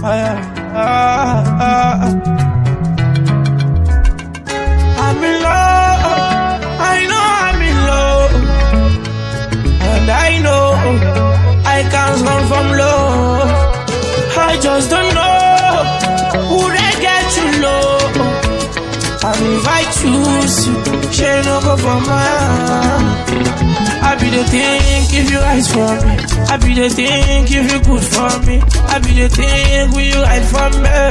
I'm in love, I know I'm in love, and I know I can't run from love. I just don't know who they get you low. And if I choose you, she no go for mine. I be the thing if you eyes for me. I be the thing if you good for me. I be the thing will you hide from me.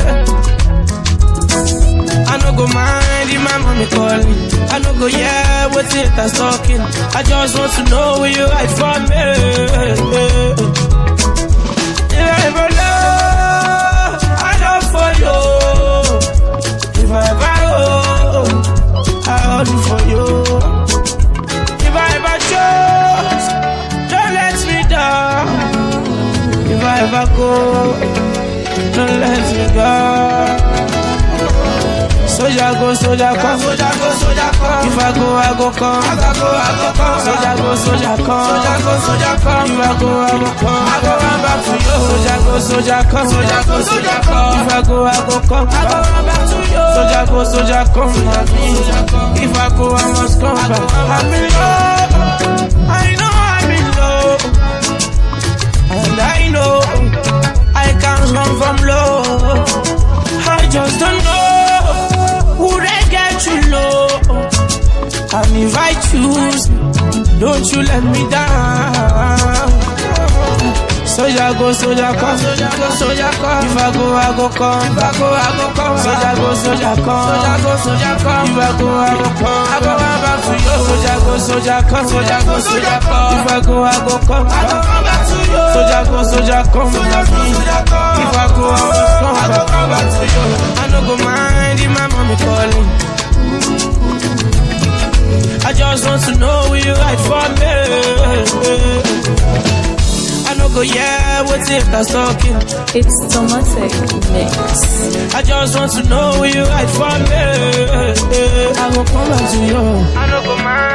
I no go mind if my mommy calling. I no go yeah what it that's talking. I just want to know will you hide from me. If I ever love, I love for you. If I ever hold, I hold you for you. If I ever chose, don't let me down. If I ever go, don't let me go. Soldier go, soldier come. Soldier go, soldier come. If I go come. I go come. Soldier go, soldier come. Soldier go, soldier come. If I go come. I go run back to you. Soldier go, soldier come. Soldier go, soldier come. If I go come. I go run back to you. Soldier go, soldier come. If I go, I must come back. I'm in love. I know I'm in love, and I know I can't run from love. I just don't know who they get you low. And if I choose, don't you let me down. Soldier go, soldier come. Soldier go, soldier come. If I go come. If I go come. Soldier go, soldier come. Soldier go, soldier come. If I go come. I go run back to you. Soldier go, soldier come. Soldier go, soldier come. If I go come. I go run back to you. Soldier go, soldier come. Soldier go, soldier come. If I go come. I go run back to you. I no go mind if my mommy calling. I just want to know will you right for me. I no go yeah, what's it that's talking? It's Tomatic Mix. I just want to know will you right for me. I will come back to you. I no go mind.